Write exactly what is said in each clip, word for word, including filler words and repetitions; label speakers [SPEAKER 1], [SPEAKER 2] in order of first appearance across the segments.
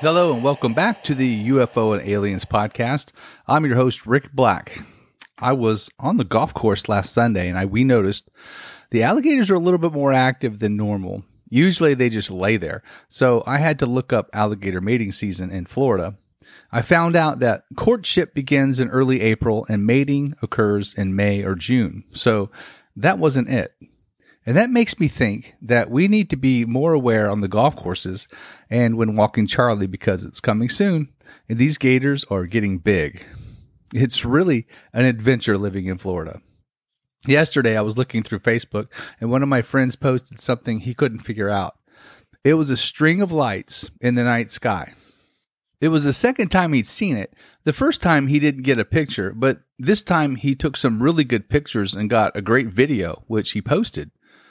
[SPEAKER 1] Hello and welcome back to the U F O and Aliens podcast. I'm your host, Rick Black. I was on the golf course last Sunday and I we noticed the alligators are a little bit more active than normal. Usually they just lay there. So I had to look up alligator mating season in Florida. I found out that courtship begins in early April and mating occurs in May or June. So that wasn't it. And that makes me think that we need to be more aware on the golf courses and when walking Charlie because it's coming soon. And these gators are getting big. It's really an adventure living in Florida. Yesterday, I was looking through Facebook and one of my friends posted something he couldn't figure out. It was a string of lights in the night sky. It was the second time he'd seen it. The first time he didn't get a picture, but this time he took some really good pictures and got a great video, which he posted.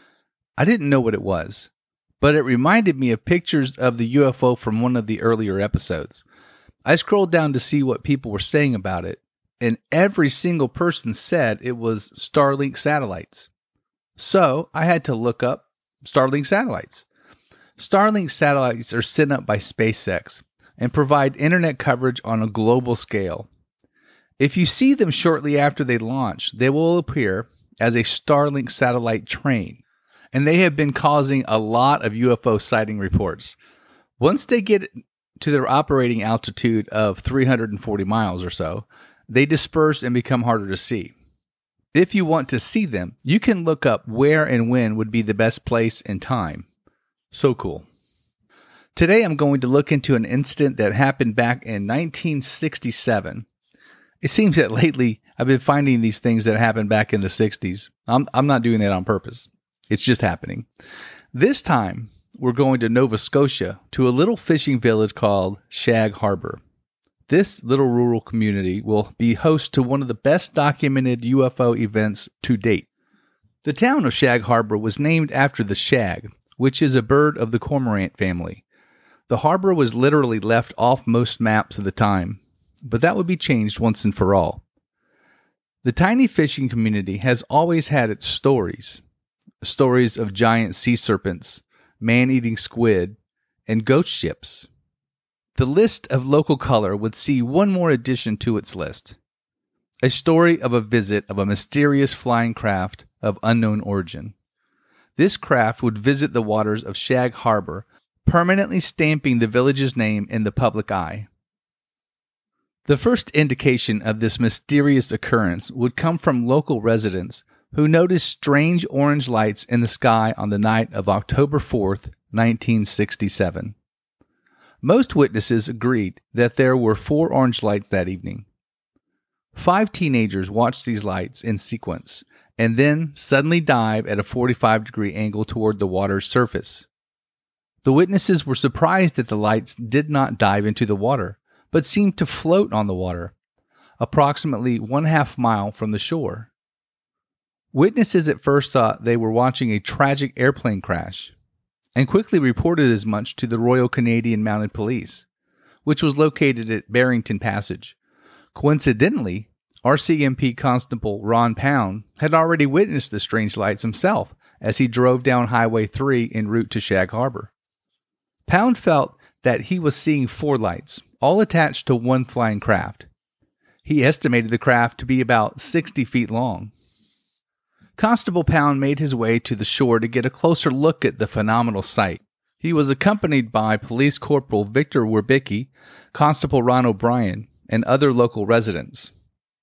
[SPEAKER 1] I didn't know what it was, but it reminded me of pictures of the U F O from one of the earlier episodes. I scrolled down to see what people were saying about it, and every single person said it was Starlink satellites. So I had to look up Starlink satellites. Starlink satellites are sent up by SpaceX and provide internet coverage on a global scale. If you see them shortly after they launch, they will appear as a Starlink satellite train. And they have been causing a lot of U F O sighting reports. Once they get to their operating altitude of three hundred forty miles or so, they disperse and become harder to see. If you want to see them, you can look up where and when would be the best place and time. So cool. Today I'm going to look into an incident that happened back in nineteen sixty-seven. It seems that lately I've been finding these things that happened back in the sixties. I'm, I'm not doing that on purpose. It's just happening. This time, we're going to Nova Scotia to a little fishing village called Shag Harbor. This little rural community will be host to one of the best documented U F O events to date. The town of Shag Harbor was named after the shag, which is a bird of the cormorant family. The harbor was literally left off most maps of the time, but that would be changed once and for all. The tiny fishing community has always had its stories. Stories of giant sea serpents, man-eating squid, and ghost ships. The list of local color would see one more addition to its list. A story of a visit of a mysterious flying craft of unknown origin. This craft would visit the waters of Shag Harbor, permanently stamping the village's name in the public eye. The first indication of this mysterious occurrence would come from local residents who noticed strange orange lights in the sky on the night of October fourth, nineteen sixty-seven. Most witnesses agreed that there were four orange lights that evening. Five teenagers watched these lights in sequence and then suddenly dive at a forty-five degree angle toward the water's surface. The witnesses were surprised that the lights did not dive into the water, but seemed to float on the water, approximately one half mile from the shore. Witnesses at first thought they were watching a tragic airplane crash and quickly reported as much to the Royal Canadian Mounted Police, which was located at Barrington Passage. Coincidentally, R C M P Constable Ron Pound had already witnessed the strange lights himself as he drove down Highway three en route to Shag Harbor. Pound felt that he was seeing four lights, all attached to one flying craft. He estimated the craft to be about sixty feet long. Constable Pound made his way to the shore to get a closer look at the phenomenal sight. He was accompanied by Police Corporal Victor Werbicki, Constable Ron O'Brien, and other local residents.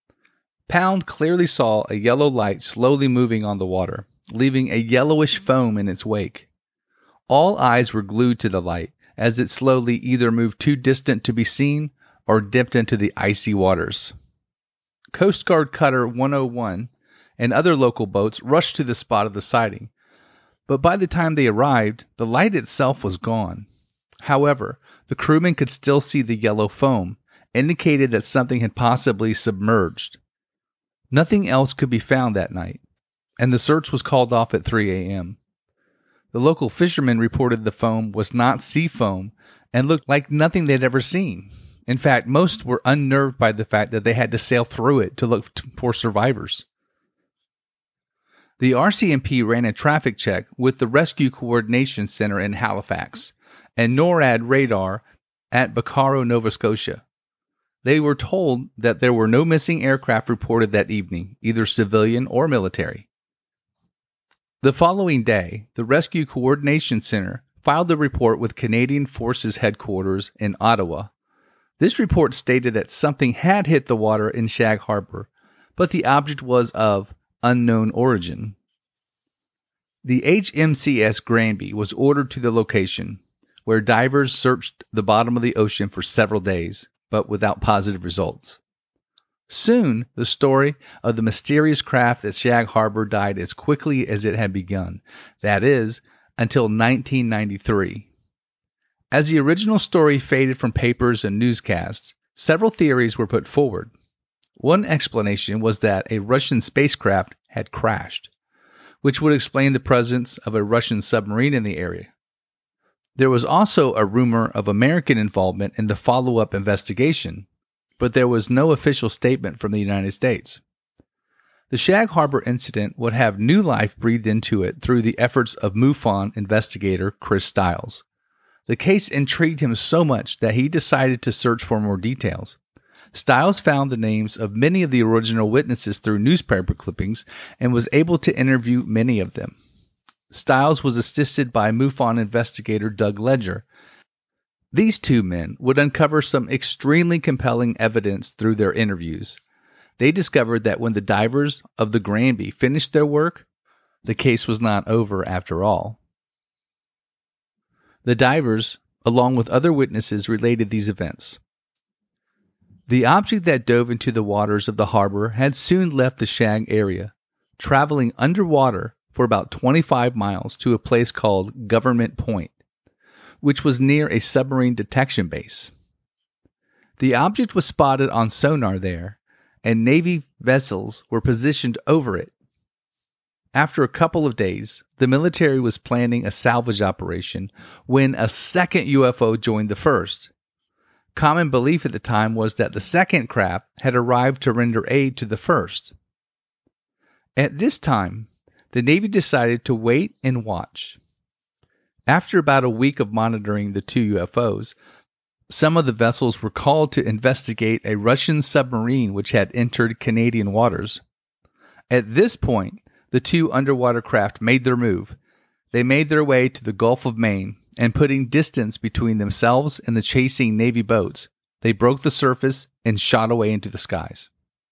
[SPEAKER 1] Pound clearly saw a yellow light slowly moving on the water, leaving a yellowish foam in its wake. All eyes were glued to the light as it slowly either moved too distant to be seen or dipped into the icy waters. Coast Guard Cutter one oh one and other local boats rushed to the spot of the sighting, but by the time they arrived, the light itself was gone. However, the crewmen could still see the yellow foam, indicated that something had possibly submerged. Nothing else could be found that night, and the search was called off at three a.m. The local fishermen reported the foam was not sea foam and looked like nothing they'd ever seen. In fact, most were unnerved by the fact that they had to sail through it to look for survivors. The R C M P ran a traffic check with the Rescue Coordination Center in Halifax, and NORAD radar at Bacaro, Nova Scotia. They were told that there were no missing aircraft reported that evening, either civilian or military. The following day, the Rescue Coordination Center filed a report with Canadian Forces Headquarters in Ottawa. This report stated that something had hit the water in Shag Harbor, but the object was of unknown origin. The H M C S Granby was ordered to the location, where divers searched the bottom of the ocean for several days, but without positive results. Soon, the story of the mysterious craft at Shag Harbor died as quickly as it had begun, that is, until nineteen ninety-three. As the original story faded from papers and newscasts, several theories were put forward. One explanation was that a Russian spacecraft had crashed, which would explain the presence of a Russian submarine in the area. There was also a rumor of American involvement in the follow-up investigation, but there was no official statement from the United States. The Shag Harbor incident would have new life breathed into it through the efforts of MUFON investigator Chris Stiles. The case intrigued him so much that he decided to search for more details. Stiles found the names of many of the original witnesses through newspaper clippings and was able to interview many of them. Stiles was assisted by MUFON investigator Doug Ledger. These two men would uncover some extremely compelling evidence through their interviews. They discovered that when the divers of the Granby finished their work, the case was not over after all. The divers, along with other witnesses, related these events. The object that dove into the waters of the harbor had soon left the Shag area, traveling underwater for about twenty-five miles to a place called Government Point, which was near a submarine detection base. The object was spotted on sonar there, and Navy vessels were positioned over it. After a couple of days, the military was planning a salvage operation when a second U F O joined the first. Common belief at the time was that the second craft had arrived to render aid to the first. At this time, the Navy decided to wait and watch. After about a week of monitoring the two U F Os, some of the vessels were called to investigate a Russian submarine which had entered Canadian waters. At this point, the two underwater craft made their move. They made their way to the Gulf of Maine, and putting distance between themselves and the chasing Navy boats, they broke the surface and shot away into the skies.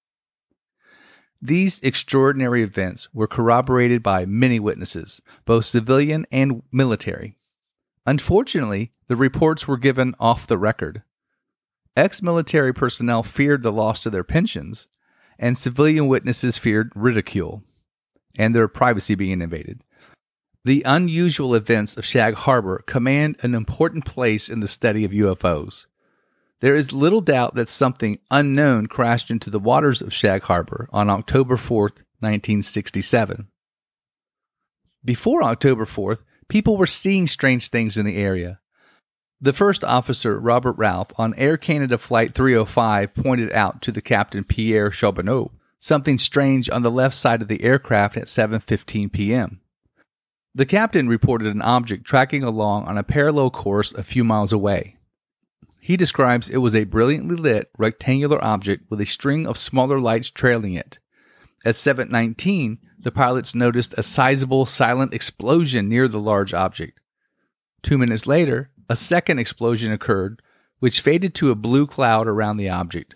[SPEAKER 1] These extraordinary events were corroborated by many witnesses, both civilian and military. Unfortunately, the reports were given off the record. Ex-military personnel feared the loss of their pensions, and civilian witnesses feared ridicule and their privacy being invaded. The unusual events of Shag Harbor command an important place in the study of U F Os. There is little doubt that something unknown crashed into the waters of Shag Harbor on October fourth, nineteen sixty-seven. Before October fourth, people were seeing strange things in the area. The first officer, Robert Ralph, on Air Canada Flight three oh five pointed out to the captain Pierre Charbonneau something strange on the left side of the aircraft at seven fifteen p.m. The captain reported an object tracking along on a parallel course a few miles away. He describes it was a brilliantly lit rectangular object with a string of smaller lights trailing it. At seven nineteen, the pilots noticed a sizable silent explosion near the large object. Two minutes later, a second explosion occurred, which faded to a blue cloud around the object.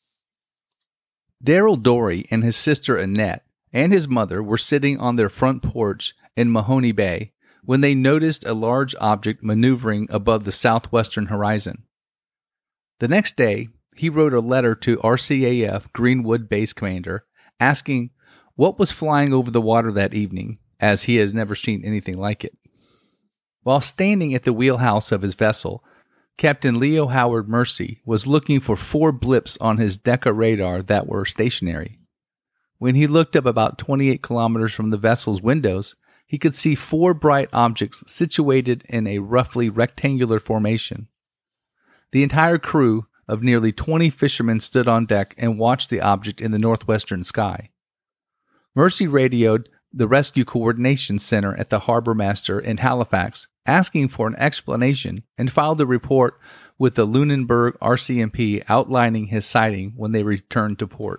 [SPEAKER 1] Daryl Dorey and his sister Annette and his mother were sitting on their front porch in Mahoney Bay when they noticed a large object maneuvering above the southwestern horizon. The next day, he wrote a letter to R C A F Greenwood Base Commander asking what was flying over the water that evening, as he has never seen anything like it. While standing at the wheelhouse of his vessel, Captain Leo Howard Mercy was looking for four blips on his Decca radar that were stationary. When he looked up about twenty-eight kilometers from the vessel's windows, he could see four bright objects situated in a roughly rectangular formation. The entire crew of nearly twenty fishermen stood on deck and watched the object in the northwestern sky. Mercy radioed the Rescue Coordination Center at the harbor master in Halifax asking for an explanation and filed a report with the Lunenburg R C M P outlining his sighting when they returned to port.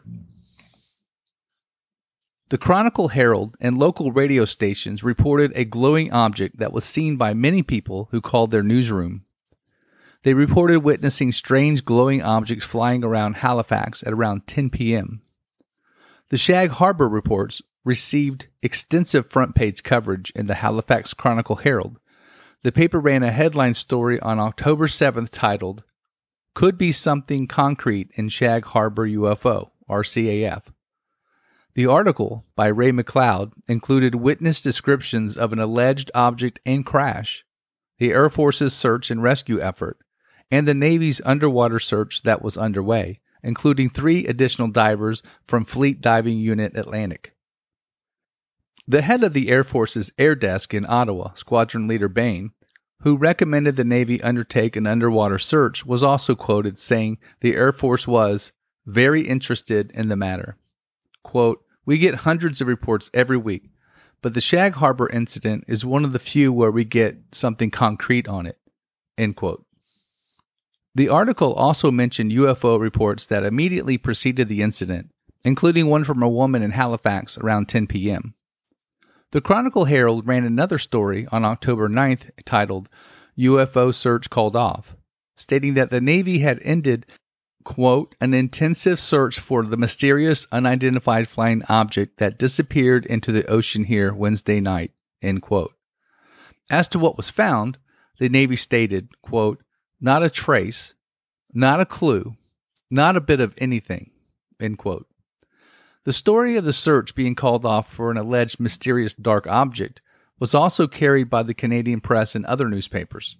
[SPEAKER 1] The Chronicle Herald and local radio stations reported a glowing object that was seen by many people who called their newsroom. They reported witnessing strange glowing objects flying around Halifax at around ten p.m. The Shag Harbor reports received extensive front-page coverage in the Halifax Chronicle Herald. The paper ran a headline story on October seventh titled, "Could Be Something Concrete in Shag Harbor U F O, R C A F." The article, by Ray McLeod, included witness descriptions of an alleged object and crash, the Air Force's search and rescue effort, and the Navy's underwater search that was underway, including three additional divers from Fleet Diving Unit Atlantic. The head of the Air Force's Air Desk in Ottawa, Squadron Leader Bain, who recommended the Navy undertake an underwater search, was also quoted saying the Air Force was very interested in the matter. Quote, "We get hundreds of reports every week, but the Shag Harbor incident is one of the few where we get something concrete on it." End quote. The article also mentioned U F O reports that immediately preceded the incident, including one from a woman in Halifax around ten p.m. The Chronicle Herald ran another story on October ninth titled, "U F O Search Called Off," stating that the Navy had ended, quote, "an intensive search for the mysterious unidentified flying object that disappeared into the ocean here Wednesday night," end quote. As to what was found, the Navy stated, quote, "Not a trace, not a clue, not a bit of anything," end quote. The story of the search being called off for an alleged mysterious dark object was also carried by the Canadian press and other newspapers.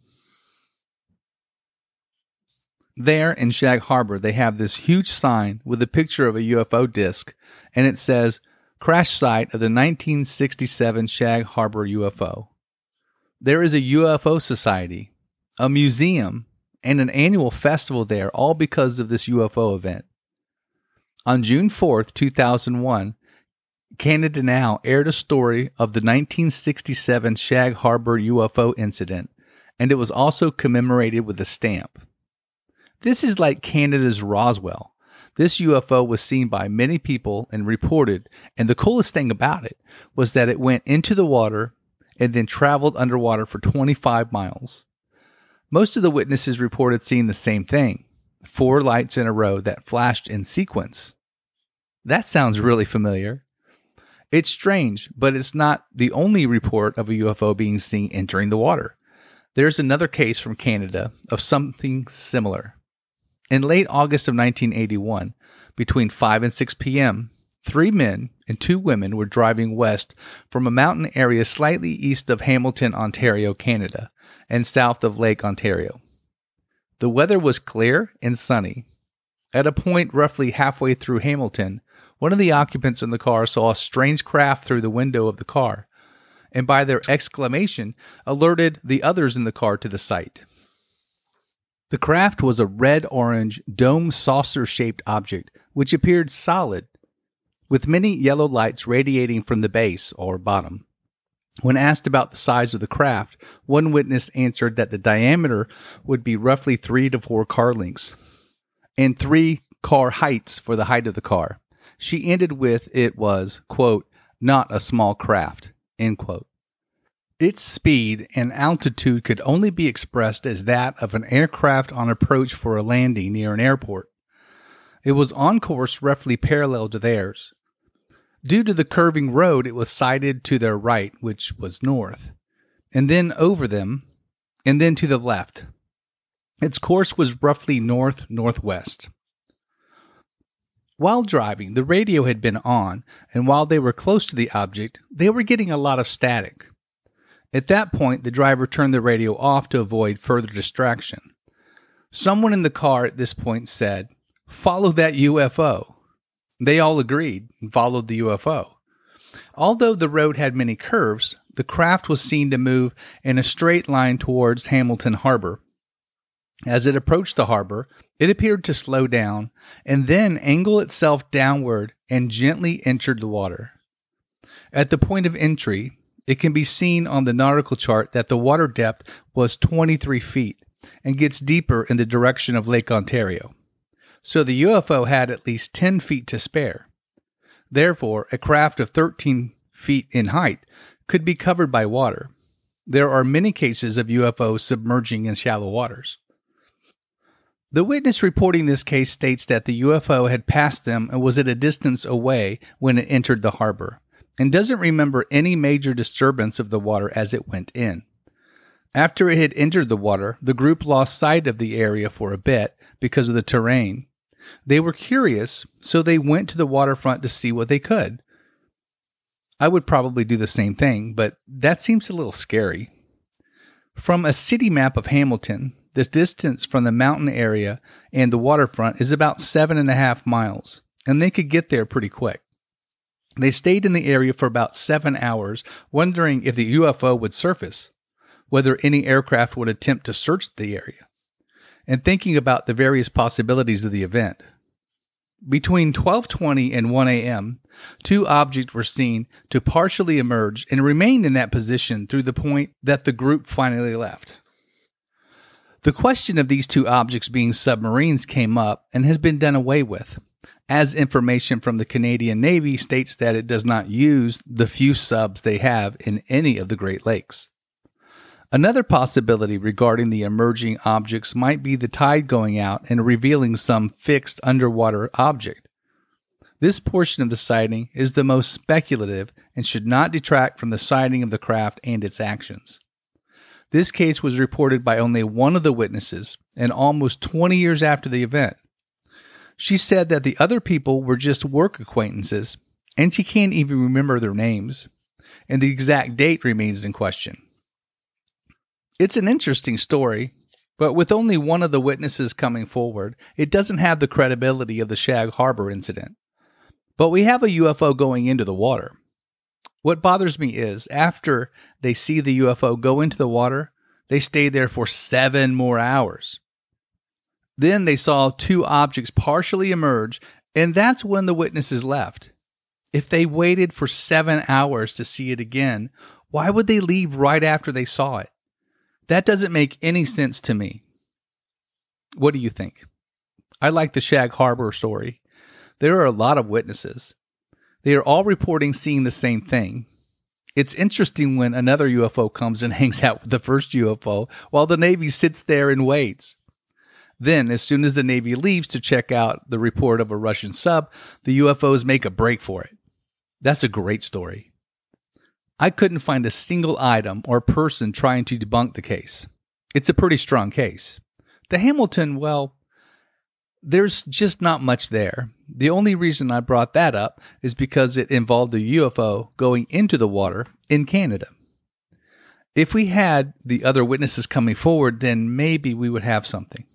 [SPEAKER 1] There in Shag Harbor, they have this huge sign with a picture of a U F O disc, and it says, "Crash site of the nineteen sixty-seven Shag Harbor U F O." There is a U F O society, a museum, and an annual festival there, all because of this U F O event. On June fourth, two thousand one, Canada Now aired a story of the nineteen sixty-seven Shag Harbor U F O incident, and it was also commemorated with a stamp. This is like Canada's Roswell. This U F O was seen by many people and reported, and the coolest thing about it was that it went into the water and then traveled underwater for twenty-five miles. Most of the witnesses reported seeing the same thing, four lights in a row that flashed in sequence. That sounds really familiar. It's strange, but it's not the only report of a U F O being seen entering the water. There's another case from Canada of something similar. In late August of nineteen eighty-one, between five and six p.m., three men and two women were driving west from a mountain area slightly east of Hamilton, Ontario, Canada, and south of Lake Ontario. The weather was clear and sunny. At a point roughly halfway through Hamilton, one of the occupants in the car saw a strange craft through the window of the car, and by their exclamation, alerted the others in the car to the sight. The craft was a red-orange, dome saucer-shaped object, which appeared solid, with many yellow lights radiating from the base, or bottom. When asked about the size of the craft, one witness answered that the diameter would be roughly three to four car lengths, and three car heights for the height of the car. She ended with it was, quote, "not a small craft," end quote. Its speed and altitude could only be expressed as that of an aircraft on approach for a landing near an airport. It was on course roughly parallel to theirs. Due to the curving road, it was sighted to their right, which was north, and then over them, and then to the left. Its course was roughly north-northwest. While driving, the radio had been on, and while they were close to the object, they were getting a lot of static. At that point, the driver turned the radio off to avoid further distraction. Someone in the car at this point said, "Follow that U F O." They all agreed and followed the U F O. Although the road had many curves, the craft was seen to move in a straight line towards Hamilton Harbor. As it approached the harbor, it appeared to slow down and then angle itself downward and gently entered the water. At the point of entry, it can be seen on the nautical chart that the water depth was twenty-three feet and gets deeper in the direction of Lake Ontario. So the U F O had at least ten feet to spare. Therefore, a craft of thirteen feet in height could be covered by water. There are many cases of U F Os submerging in shallow waters. The witness reporting this case states that the U F O had passed them and was at a distance away when it entered the harbor, and doesn't remember any major disturbance of the water as it went in. After it had entered the water, the group lost sight of the area for a bit because of the terrain. They were curious, so they went to the waterfront to see what they could. I would probably do the same thing, but that seems a little scary. From a city map of Hamilton, the distance from the mountain area and the waterfront is about seven and a half miles, and they could get there pretty quick. They stayed in the area for about seven hours, wondering if the U F O would surface, whether any aircraft would attempt to search the area, and thinking about the various possibilities of the event. Between twelve twenty and one a.m., two objects were seen to partially emerge and remained in that position through the point that the group finally left. The question of these two objects being submarines came up and has been done away with, as information from the Canadian Navy states that it does not use the few subs they have in any of the Great Lakes. Another possibility regarding the emerging objects might be the tide going out and revealing some fixed underwater object. This portion of the sighting is the most speculative and should not detract from the sighting of the craft and its actions. This case was reported by only one of the witnesses, and almost twenty years after the event. She said that the other people were just work acquaintances, and she can't even remember their names, and the exact date remains in question. It's an interesting story, but with only one of the witnesses coming forward, it doesn't have the credibility of the Shag Harbor incident. But we have a U F O going into the water. What bothers me is, after they see the U F O go into the water, they stayed there for seven more hours. Then they saw two objects partially emerge, and that's when the witnesses left. If they waited for seven hours to see it again, why would they leave right after they saw it? That doesn't make any sense to me. What do you think? I like the Shag Harbor story. There are a lot of witnesses. They are all reporting seeing the same thing. It's interesting when another U F O comes and hangs out with the first U F O while the Navy sits there and waits. Then, as soon as the Navy leaves to check out the report of a Russian sub, the U F Os make a break for it. That's a great story. I couldn't find a single item or person trying to debunk the case. It's a pretty strong case. The Hamilton, well, there's just not much there. The only reason I brought that up is because it involved a U F O going into the water in Canada. If we had the other witnesses coming forward, then maybe we would have something.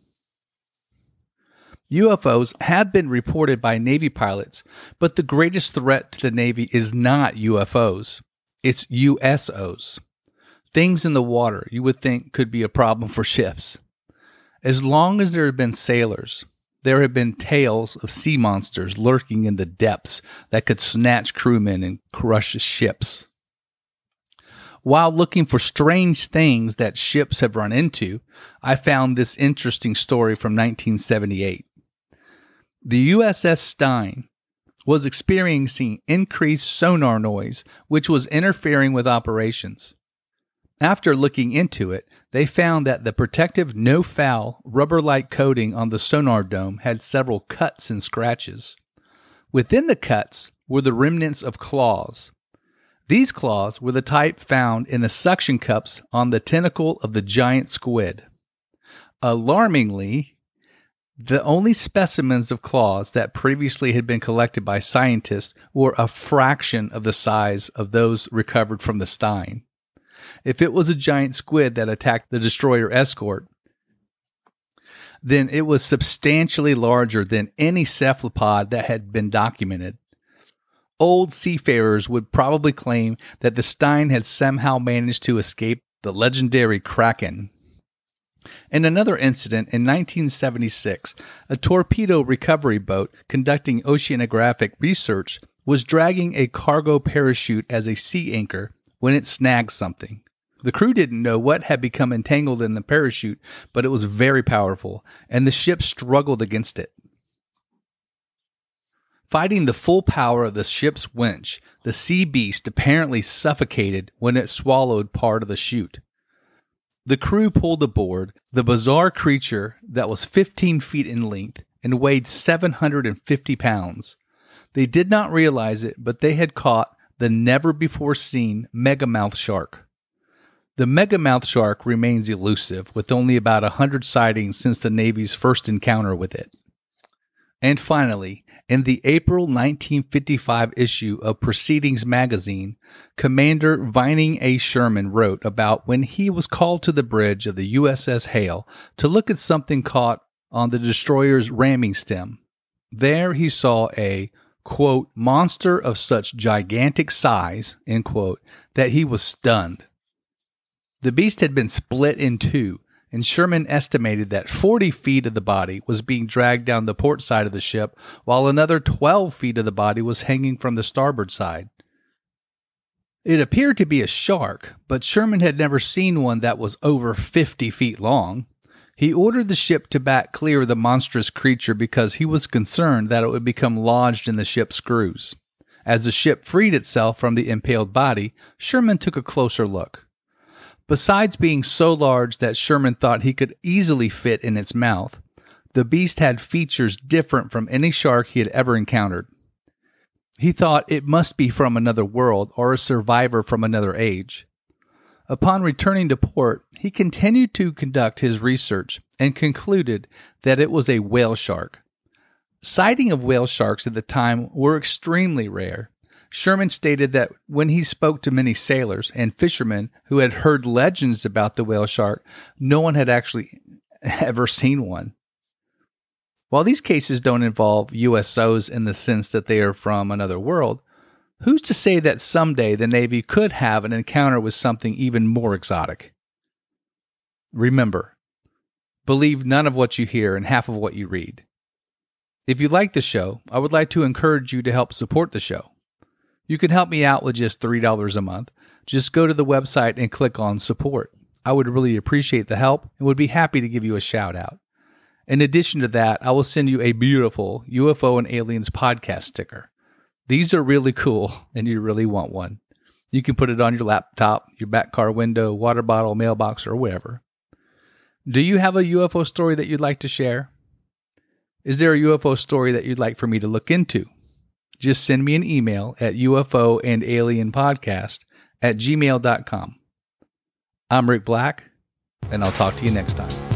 [SPEAKER 1] U F Os have been reported by Navy pilots, but the greatest threat to the Navy is not U F Os. It's U S Os. Things in the water you would think could be a problem for ships. As long as there have been sailors, there have been tales of sea monsters lurking in the depths that could snatch crewmen and crush ships. While looking for strange things that ships have run into, I found this interesting story from nineteen seventy-eight. The U S S Stein was experiencing increased sonar noise, which was interfering with operations. After looking into it, they found that the protective no-foul rubber-like coating on the sonar dome had several cuts and scratches. Within the cuts were the remnants of claws. These claws were the type found in the suction cups on the tentacle of the giant squid. Alarmingly, the only specimens of claws that previously had been collected by scientists were a fraction of the size of those recovered from the Stein. If it was a giant squid that attacked the destroyer Escort, then it was substantially larger than any cephalopod that had been documented. Old seafarers would probably claim that the Stein had somehow managed to escape the legendary Kraken. In another incident in nineteen seventy-six, a torpedo recovery boat conducting oceanographic research was dragging a cargo parachute as a sea anchor when it snagged something. The crew didn't know what had become entangled in the parachute, but it was very powerful, and the ship struggled against it. Fighting the full power of the ship's winch, the sea beast apparently suffocated when it swallowed part of the chute. The crew pulled aboard the bizarre creature that was fifteen feet in length and weighed seven hundred fifty pounds. They did not realize it, but they had caught the never-before-seen megamouth shark. The megamouth shark remains elusive, with only about one hundred sightings since the Navy's first encounter with it. And finally, in the April nineteen fifty-five issue of Proceedings magazine, Commander Vining A. Sherman wrote about when he was called to the bridge of the U S S Hale to look at something caught on the destroyer's ramming stem. There he saw a, quote, monster of such gigantic size, end quote, that he was stunned. The beast had been split in two, and Sherman estimated that forty feet of the body was being dragged down the port side of the ship, while another twelve feet of the body was hanging from the starboard side. It appeared to be a shark, but Sherman had never seen one that was over fifty feet long. He ordered the ship to back clear of the monstrous creature because he was concerned that it would become lodged in the ship's screws. As the ship freed itself from the impaled body, Sherman took a closer look. Besides being so large that Sherman thought he could easily fit in its mouth, the beast had features different from any shark he had ever encountered. He thought it must be from another world or a survivor from another age. Upon returning to port, he continued to conduct his research and concluded that it was a whale shark. Sighting of whale sharks at the time were extremely rare. Sherman stated that when he spoke to many sailors and fishermen who had heard legends about the whale shark, no one had actually ever seen one. While these cases don't involve U S Os in the sense that they are from another world, who's to say that someday the Navy could have an encounter with something even more exotic? Remember, believe none of what you hear and half of what you read. If you like the show, I would like to encourage you to help support the show. You can help me out with just three dollars a month. Just go to the website and click on support. I would really appreciate the help and would be happy to give you a shout out. In addition to that, I will send you a beautiful U F O and Aliens podcast sticker. These are really cool and you really want one. You can put it on your laptop, your back car window, water bottle, mailbox, or wherever. Do you have a U F O story that you'd like to share? Is there a U F O story that you'd like for me to look into? Just send me an email at U F O and Alien Podcast at gmail dot com. I'm Rick Black, and I'll talk to you next time.